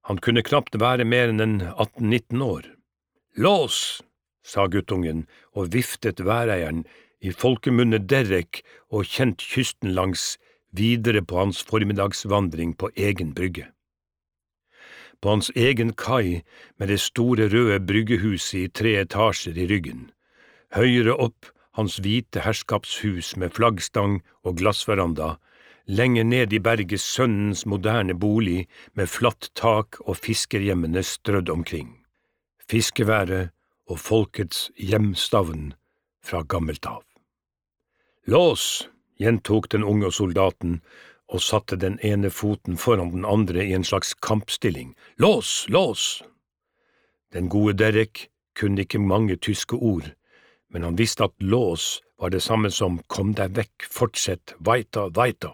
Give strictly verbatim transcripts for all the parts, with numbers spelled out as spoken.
Han kunne knapt være mer enn atten nitten år. Lås, sa guttungen og viftet væreieren i folkemunne Derek og kjent kysten langs videre på hans formiddagsvandring på egen brygge. På hans egen kai med det store røde bryggehuset i tre etasjer i ryggen, høyere opp hans hvite herskapshus med flaggstang og glassveranda, lenger ned i berget sønnens moderne bolig med flatt tak og fiskerhjemmene strødd omkring. Fiskeværet og folkets hjemstavn fra gammelt av. Lås, gjentok den unge soldaten og satte den ene foten foran den andre i en slags kampstilling. Lås, lås! Den gode Derek kunne ikke mange tyske ord, men han visste at lås var det samme som kom deg vekk, fortsett, weiter, weiter.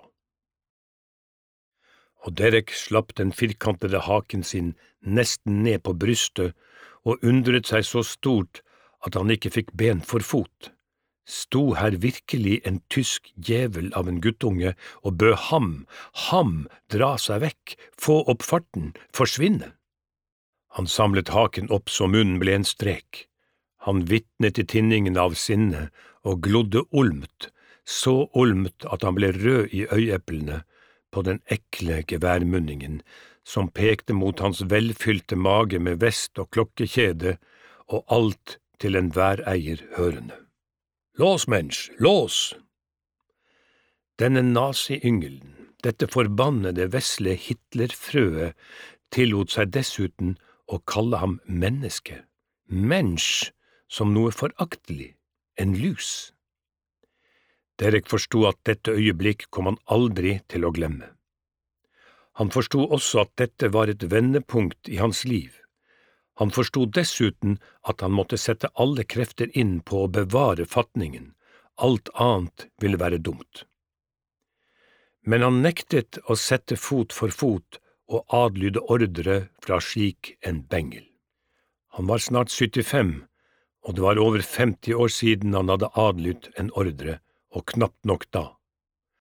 Og Derek slapp den firkantede haken sin nesten ned på brystet og undret seg så stort at han ikke fikk ben for fot. Sto her virkelig en tysk djevel av en guttunge og bød ham, ham, dra seg vekk, få opp farten, forsvinne? Han samlet haken opp så munnen ble en strek. Han vittnet i tinningen av sinne og glodde olmt, så olmt at han ble rød i øyeeplene på den ekle geværmunningen som pekte mot hans velfylte mage med vest og klokkekjede og alt til en væreier hørende. Lås, mensch, lås! Denne nazi-yngelen, dette forbannede vesle Hitlerfrøet, tillot seg dessuten å kalle ham menneske. Mensch, som noe foraktelig, en lus. Derek forstod at dette øyeblikk kom han aldri til å glemme. Han forstod også at dette var et vendepunkt i hans liv. Han forstod dessuten at han måtte sette alle krefter inn på å bevare fatningen. Alt annet ville være dumt. Men han nektet å sette fot for fot og adlyde ordre fra slik en bengel. Han var snart syttifem, og det var over femti år siden han hadde adlydt en ordre, og knapt nok da.